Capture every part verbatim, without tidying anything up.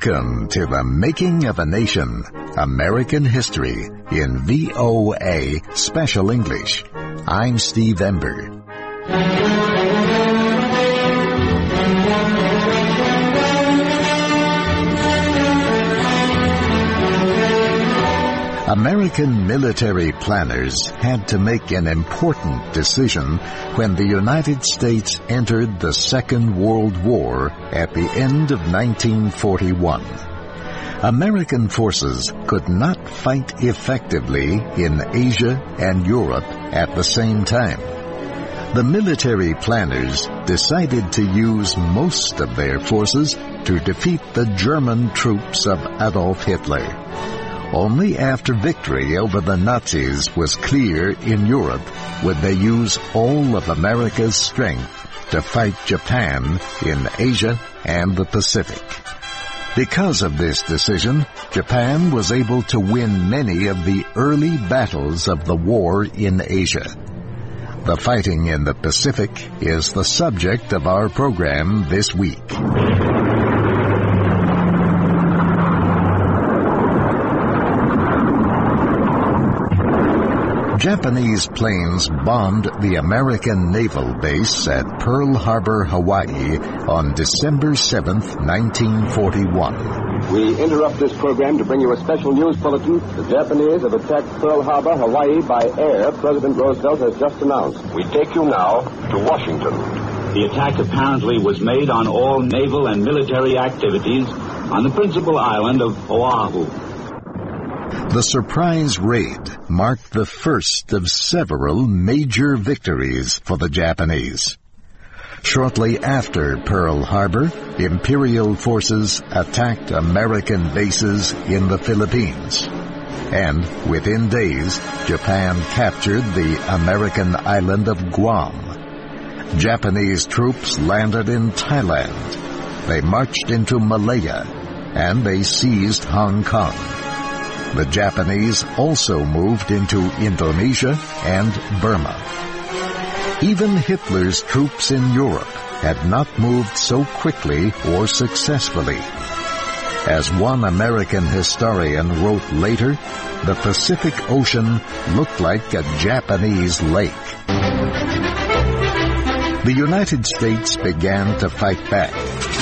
Welcome to the Making of a Nation, American History in V O A Special English. I'm Steve Ember. American military planners had to make an important decision when the United States entered the Second World War at the end of nineteen forty-one. American forces could not fight effectively in Asia and Europe at the same time. The military planners decided to use most of their forces to defeat the German troops of Adolf Hitler. Only after victory over the Nazis was clear in Europe would they use all of America's strength to fight Japan in Asia and the Pacific. Because of this decision, Japan was able to win many of the early battles of the war in Asia. The fighting in the Pacific is the subject of our program this week. Japanese planes bombed the American naval base at Pearl Harbor, Hawaii on December seventh, nineteen forty-one. We interrupt this program to bring you a special news bulletin. The Japanese have attacked Pearl Harbor, Hawaii by air, President Roosevelt has just announced. We take you now to Washington. The attack apparently was made on all naval and military activities on the principal island of Oahu. The surprise raid marked the first of several major victories for the Japanese. Shortly after Pearl Harbor, Imperial forces attacked American bases in the Philippines. And within days, Japan captured the American island of Guam. Japanese troops landed in Thailand. They marched into Malaya, and they seized Hong Kong. The Japanese also moved into Indonesia and Burma. Even Hitler's troops in Europe had not moved so quickly or successfully. As one American historian wrote later, the Pacific Ocean looked like a Japanese lake. The United States began to fight back.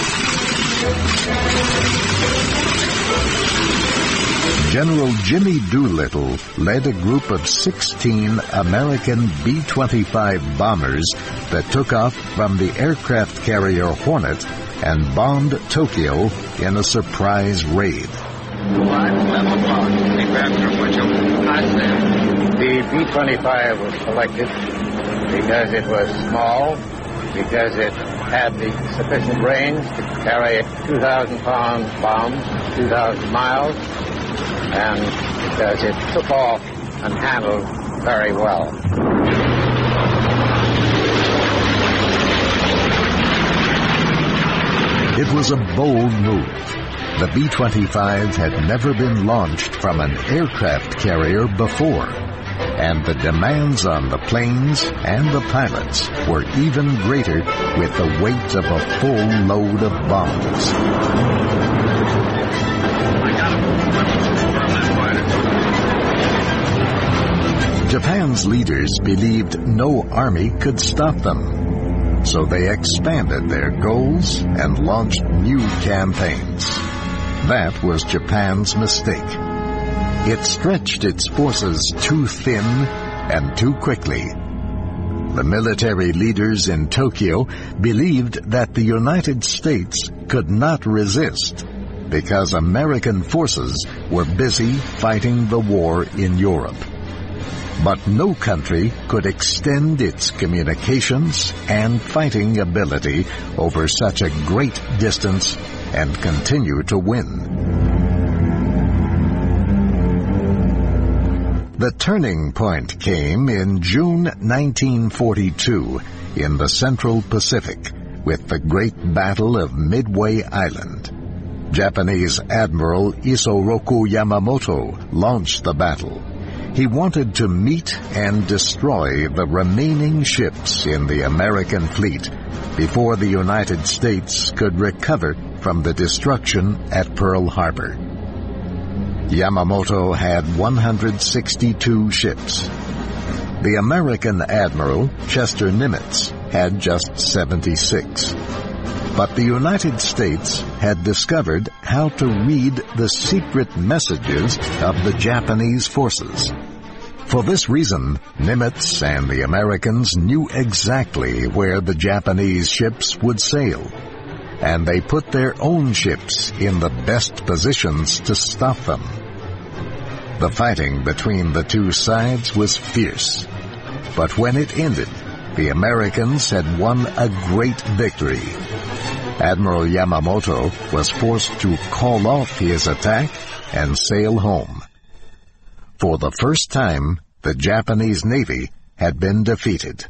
General Jimmy Doolittle led a group of sixteen American B twenty-five bombers that took off from the aircraft carrier Hornet and bombed Tokyo in a surprise raid. The B twenty-five was selected because it was small, because it had the sufficient range to carry two thousand pound bombs, two thousand miles, and because it took off and handled very well. It was a bold move. The B twenty-five had never been launched from an aircraft carrier before, and the demands on the planes and the pilots were even greater with the weight of a full load of bombs. Japan's leaders believed no army could stop them, so they expanded their goals and launched new campaigns. That was Japan's mistake. It stretched its forces too thin and too quickly. The military leaders in Tokyo believed that the United States could not resist because American forces were busy fighting the war in Europe. But no country could extend its communications and fighting ability over such a great distance and continue to win. The turning point came in June nineteen forty-two in the Central Pacific with the Great Battle of Midway Island. Japanese Admiral Isoroku Yamamoto launched the battle. He wanted to meet and destroy the remaining ships in the American fleet before the United States could recover from the destruction at Pearl Harbor. Yamamoto had one hundred sixty-two ships. The American Admiral, Chester Nimitz, had just seventy-six. But the United States had discovered how to read the secret messages of the Japanese forces. For this reason, Nimitz and the Americans knew exactly where the Japanese ships would sail, and they put their own ships in the best positions to stop them. The fighting between the two sides was fierce, but when it ended, the Americans had won a great victory. Admiral Yamamoto was forced to call off his attack and sail home. For the first time, the Japanese Navy had been defeated.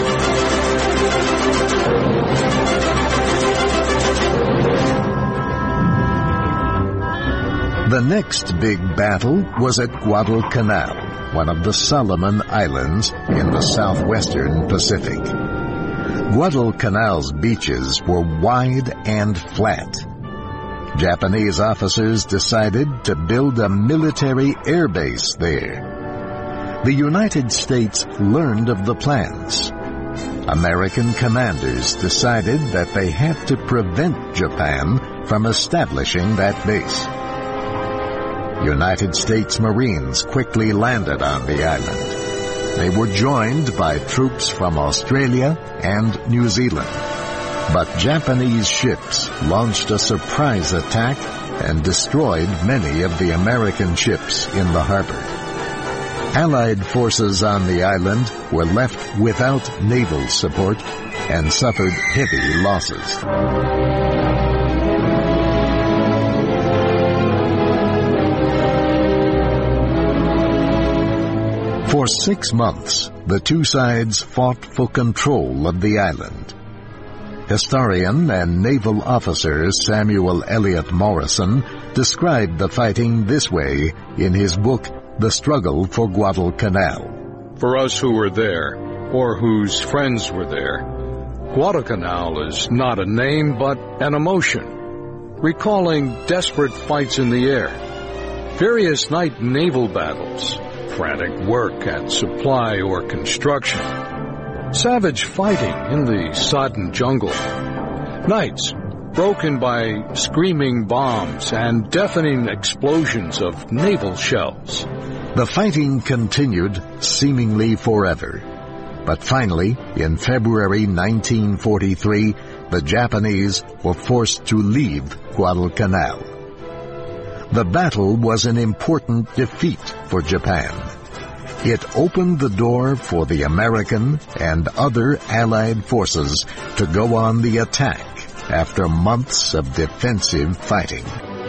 The next big battle was at Guadalcanal, one of the Solomon Islands in the southwestern Pacific. Guadalcanal's beaches were wide and flat. Japanese officers decided to build a military air base there. The United States learned of the plans. American commanders decided that they had to prevent Japan from establishing that base. United States Marines quickly landed on the island. They were joined by troops from Australia and New Zealand. But Japanese ships launched a surprise attack and destroyed many of the American ships in the harbor. Allied forces on the island were left without naval support and suffered heavy losses. For six months, the two sides fought for control of the island. Historian and naval officer Samuel Eliot Morison described the fighting this way in his book, The Struggle for Guadalcanal. For us who were there, or whose friends were there, Guadalcanal is not a name but an emotion, recalling desperate fights in the air, various night naval battles, frantic work at supply or construction, savage fighting in the sodden jungle, nights broken by screaming bombs and deafening explosions of naval shells. The fighting continued seemingly forever. But finally, in February nineteen forty-three, the Japanese were forced to leave Guadalcanal. The battle was an important defeat for Japan. It opened the door for the American and other Allied forces to go on the attack after months of defensive fighting.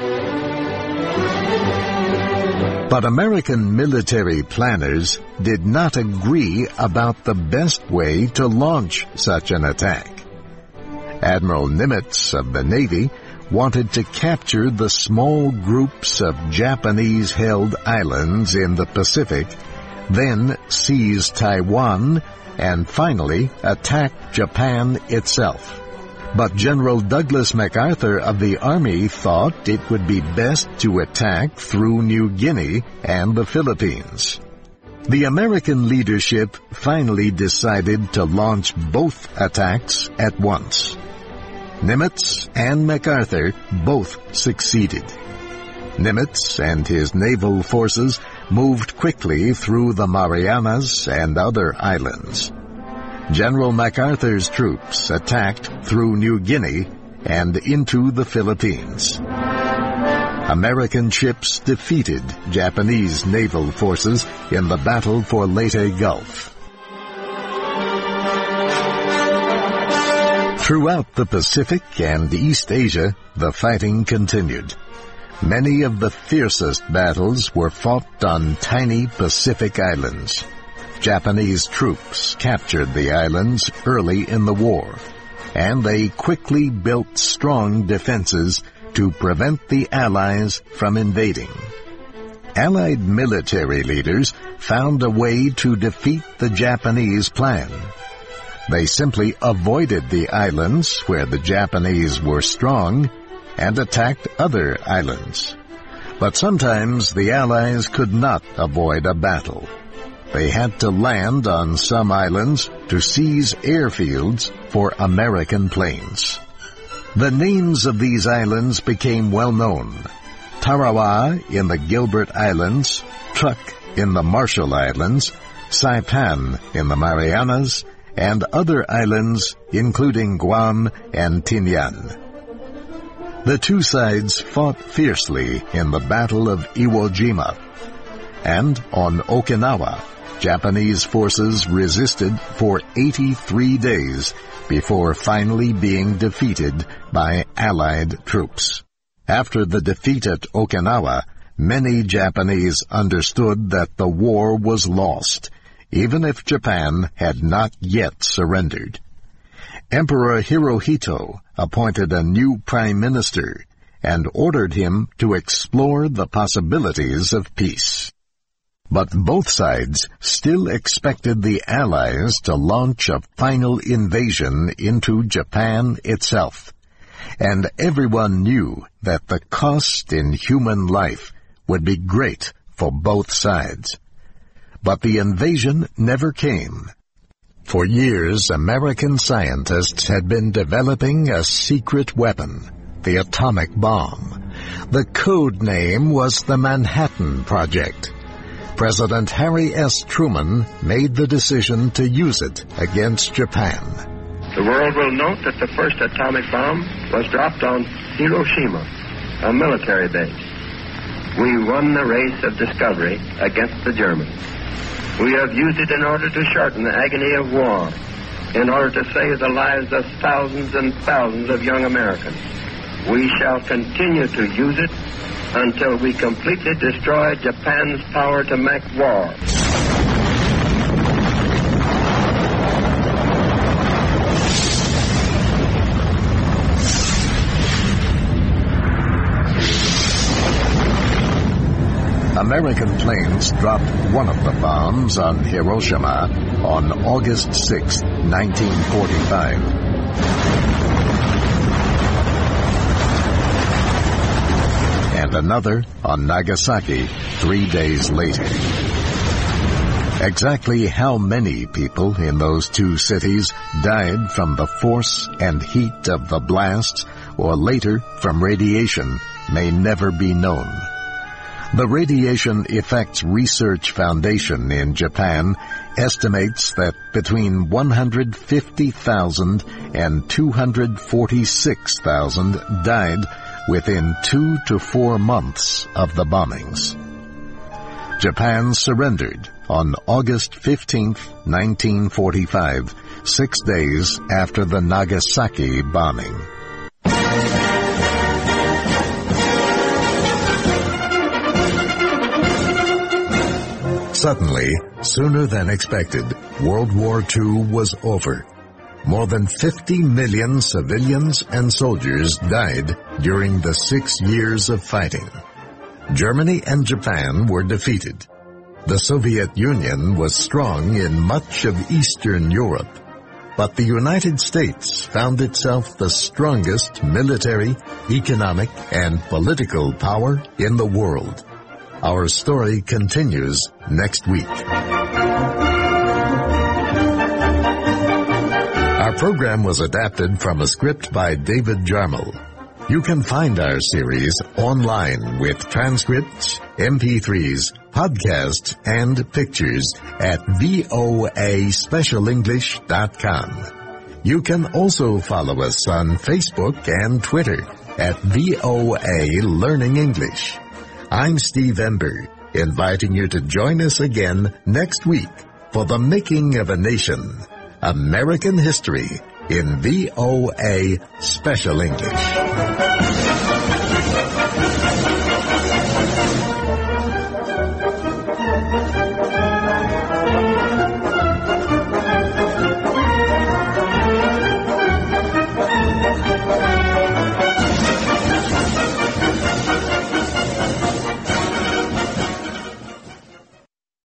But American military planners did not agree about the best way to launch such an attack. Admiral Nimitz of the Navy wanted to capture the small groups of Japanese-held islands in the Pacific, then seize Taiwan, and finally attack Japan itself. But General Douglas MacArthur of the Army thought it would be best to attack through New Guinea and the Philippines. The American leadership finally decided to launch both attacks at once. Nimitz and MacArthur both succeeded. Nimitz and his naval forces moved quickly through the Marianas and other islands. General MacArthur's troops attacked through New Guinea and into the Philippines. American ships defeated Japanese naval forces in the battle for Leyte Gulf. Throughout the Pacific and East Asia, the fighting continued. Many of the fiercest battles were fought on tiny Pacific islands. Japanese troops captured the islands early in the war, and they quickly built strong defenses to prevent the Allies from invading. Allied military leaders found a way to defeat the Japanese plan. They simply avoided the islands where the Japanese were strong and attacked other islands. But sometimes the Allies could not avoid a battle. They had to land on some islands to seize airfields for American planes. The names of these islands became well known. Tarawa in the Gilbert Islands, Truk in the Marshall Islands, Saipan in the Marianas, and other islands including Guam and Tinian. The two sides fought fiercely in the Battle of Iwo Jima, and on Okinawa, Japanese forces resisted for eighty-three days before finally being defeated by Allied troops. After the defeat at Okinawa, many Japanese understood that the war was lost, even if Japan had not yet surrendered. Emperor Hirohito appointed a new prime minister and ordered him to explore the possibilities of peace. But both sides still expected the Allies to launch a final invasion into Japan itself, and everyone knew that the cost in human life would be great for both sides. But the invasion never came. For years, American scientists had been developing a secret weapon, the atomic bomb. The code name was the Manhattan Project. President Harry S. Truman made the decision to use it against Japan. The world will note that the first atomic bomb was dropped on Hiroshima, a military base. We won the race of discovery against the Germans. We have used it in order to shorten the agony of war, in order to save the lives of thousands and thousands of young Americans. We shall continue to use it until we completely destroy Japan's power to make war. American planes dropped one of the bombs on Hiroshima on August sixth, nineteen forty-five. And another on Nagasaki three days later. Exactly how many people in those two cities died from the force and heat of the blasts or later from radiation may never be known. The Radiation Effects Research Foundation in Japan estimates that between one hundred fifty thousand and two hundred forty-six thousand died within two to four months of the bombings. Japan surrendered on August fifteenth, nineteen forty-five, six days after the Nagasaki bombing. Suddenly, sooner than expected, World War Two was over. More than fifty million civilians and soldiers died during the six years of fighting. Germany and Japan were defeated. The Soviet Union was strong in much of Eastern Europe, but the United States found itself the strongest military, economic, and political power in the world. Our story continues next week. Our program was adapted from a script by David Jarmel. You can find our series online with transcripts, M P threes, podcasts, and pictures at voa special english dot com. You can also follow us on Facebook and Twitter at V O A Learning English. I'm Steve Ember, inviting you to join us again next week for The Making of a Nation, American History in V O A Special English.